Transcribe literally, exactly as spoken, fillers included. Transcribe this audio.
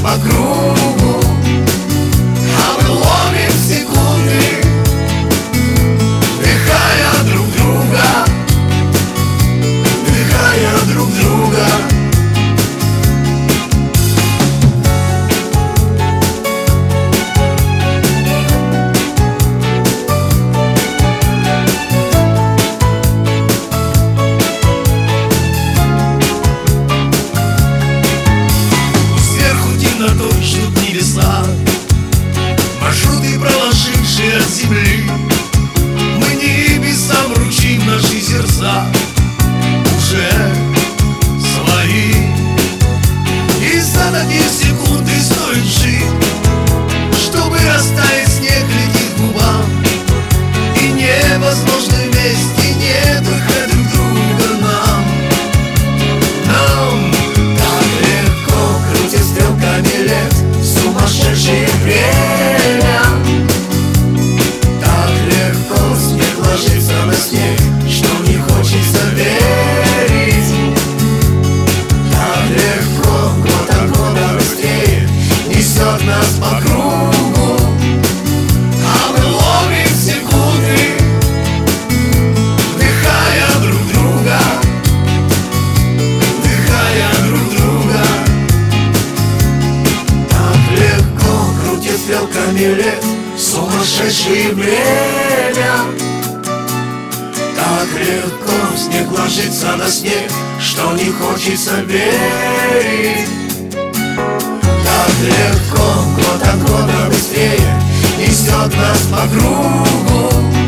по кругу, а мы ловим секунды, вдыхая друг друга, вдыхая друг друга. Ждут небеса, маршруты, проложившие от земли. Мы небесам вручим наши сердца, уже свои. И за такие секунды стоит жить, чтобы растает снег, летит к губам. И невозможно вместе, нет выхода друг друга нам. Нам сумасшедшее время, так легко снег ложится на снег, что не хочется верить. Так легко, год от года быстрее несет нас по кругу, а мы ловим секунды, вдыхая друг друга, вдыхая друг друга. Стрелками лет сумасшедшее время, так легко снег ложится на снег, что не хочется верить. Так легко, год от года быстрее несет нас по кругу,